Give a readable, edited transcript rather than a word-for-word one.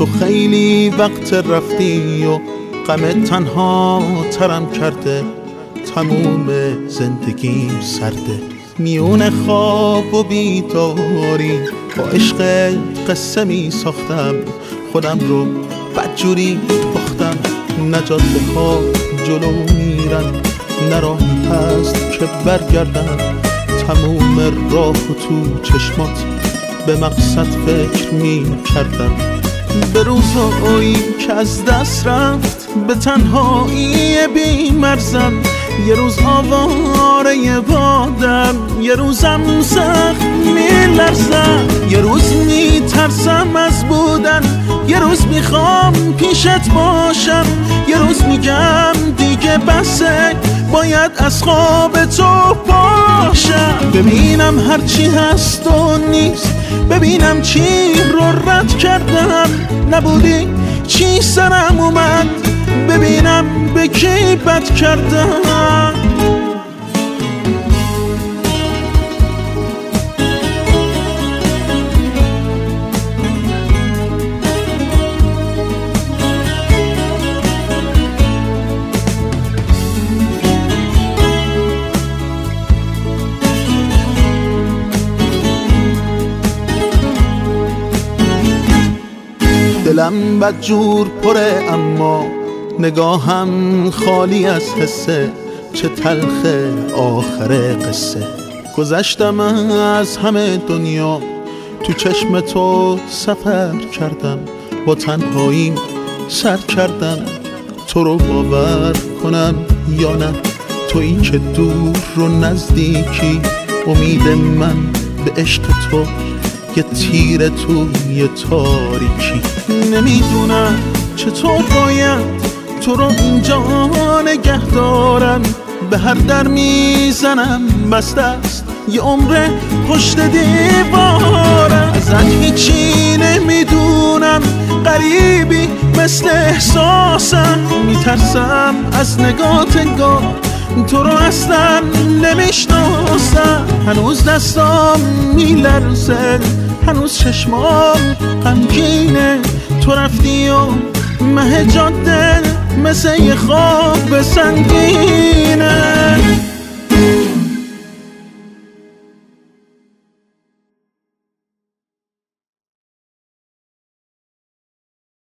تو خیلی وقت رفتی و غم تنها ترم کرده، تموم زندگیم سرده. میون خواب و بیداری با عشق قصه می ساختم، خودم رو بدجوری باختم. نجاته ها جلو میرن، نه راهی هست که برگردم. تموم راه و تو چشمات به مقصد فکر می کردم. به روزایی که از دست رفت، به تنهایی بی مرزم. یه روز آواره بادم، یه روزم سخت میلرزم. یه روز میترسم از بودن، یه روز میخوام پیشت باشم. یه روز میگم دیگه بسه، باید از خواب تو باشم. ببینم هرچی هست و نیست، ببینم چی رو رد کردم. نبودی چی سرم اومد، ببینم به کی بد کردم. دلم بدجور پره اما نگاهم خالی از حسه. چه تلخه آخر قصه. گذشتم از همه دنیا، تو چشم تو سفر کردم. با تنهاییم سر کردم، تو رو باور کنم یا نه. تویی که دور رو نزدیکی، امید من به عشق تو. یه تیر توی تاریکی. نمیدونم چطور باید تو رو اینجا نگه دارم. به هر در میزنم بسته است، یه عمر پشت دیوارم. ازت هیچی نمیدونم، غریبی مثل احساسم. میترسم از نگات انگار تو رو اصلا نمیشناسم. هنوز دستام میلرزه، هنوز چشمام غمگینه. تو رفتی و مه جاده مثل یه خواب سنگینه.